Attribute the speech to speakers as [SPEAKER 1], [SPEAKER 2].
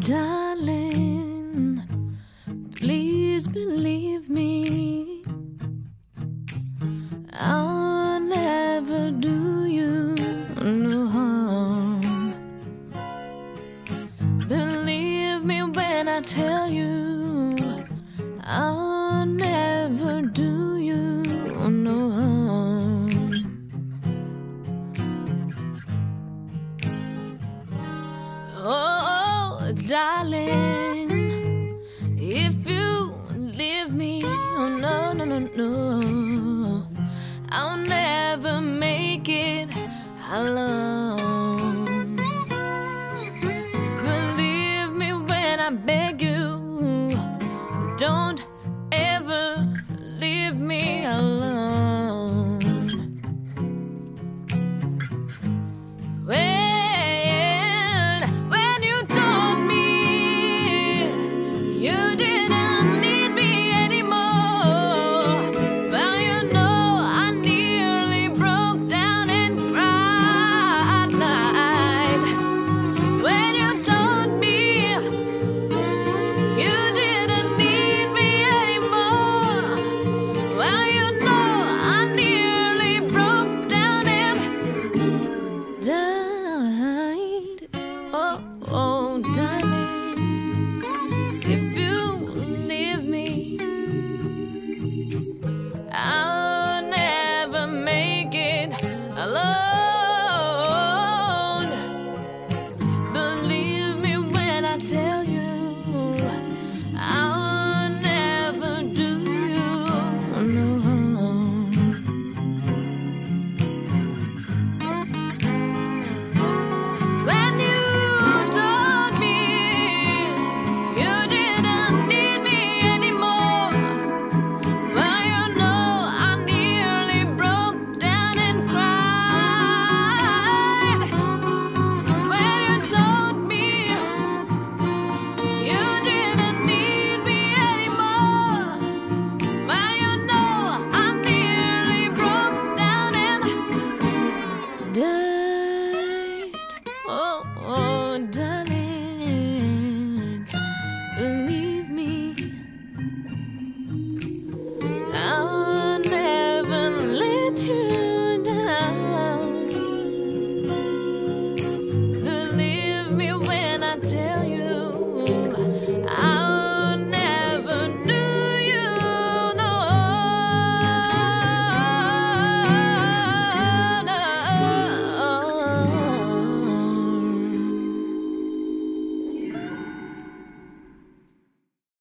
[SPEAKER 1] Darling, please believe me, I'll never do you no harm. Believe me when I tell you, I'll never do you no harm. Oh, darling, if you leave me, oh no, no, no, no, I'll never make it alone. Believe me when I beg you, don't ever leave me alone. When you told me you didn't need me anymore, well, you know I nearly broke down and cried. When you told me you didn't need me anymore, well, you know I nearly broke down and died. Oh, oh, darling, if you leave me, I'll never make it alone. Believe me when I tell you, I'll never do you no harm. When you told me you didn't need me anymore, well, you know I nearly broke down and cried. When you told me you didn't need me anymore, well, you know I nearly broke down and died. Oh, oh.